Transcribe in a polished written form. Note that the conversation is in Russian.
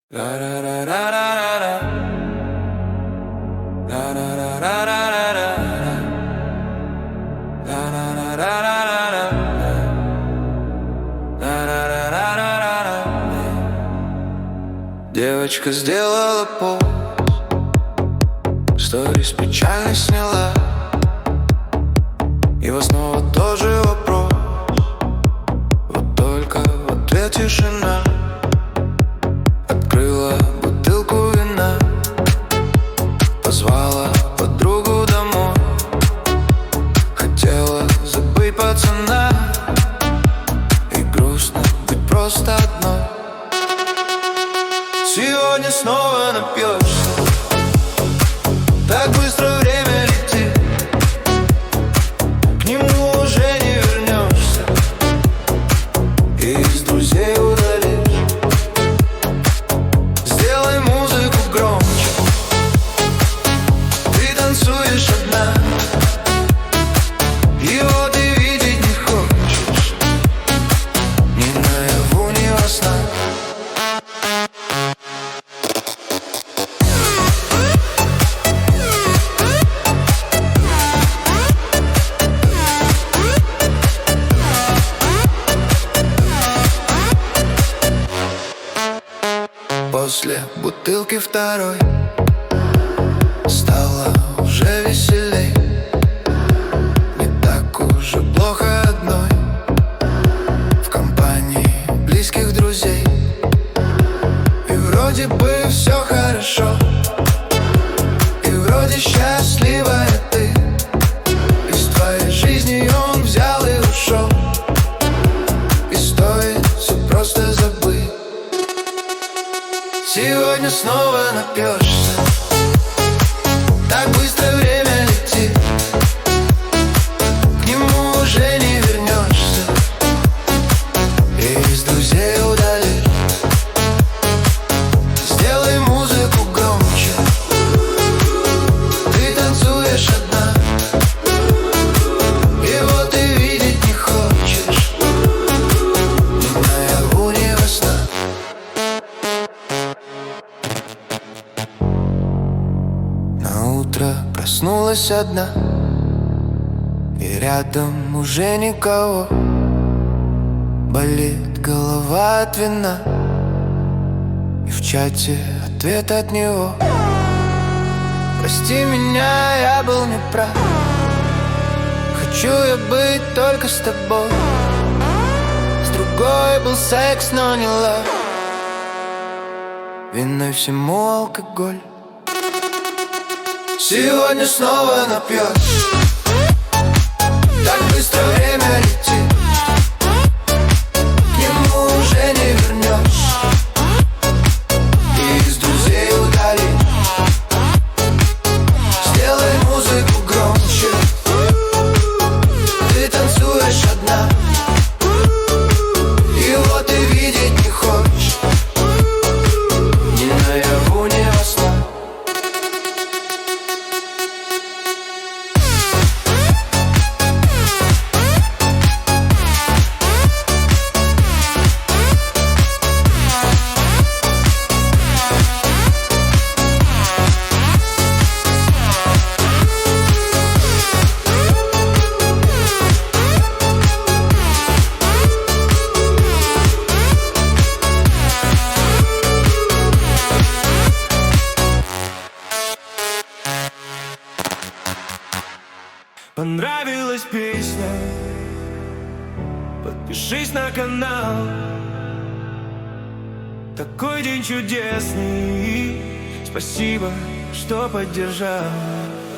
Девочка сделала пост, сторис печально сняла. Его снова тот же вопрос, вот только в ответ тишина. Открыла бутылку вина, позвала подругу домой. Хотела забыть пацана, и грустно быть просто одной. Сегодня снова напьешься, так быстро время летит, к нему уже не вернешься, и из друзей удалишь. Сделай музыку громче, ты танцуешь одна, его ты видеть не хочешь, ни наяву, ни во снах. После бутылки второй стало уже веселей, не так уже плохо одной, в компании близких друзей. И вроде бы все хорошо, и вроде счастливая ты. Из твоей жизни он взял и ушел, и стоит все просто забыть. Сегодня снова напьешься, так быстро время летит, к нему уже не вернешься, и из друзей удалишь. Сделай музыку громче, ты танцуешь одна, его ты видеть не хочешь, ни наяву, ни во снах. Утро проснулась одна, и рядом уже никого. Болит голова от вина, и в чате ответ от него. Прости меня, я был неправ, хочу я быть только с тобой. С другой был секс, но не лав, виной всему алкоголь. Сегодня снова напьешь, так быстро время летит, к нему уже не вернешь, и из друзей удалишь. Сделай музыку громче, ты танцуешь одна, его ты видеть не хочешь, ни наяву, ни во снах. Понравилась песня, подпишись на канал. Такой день чудесный, спасибо, что поддержал.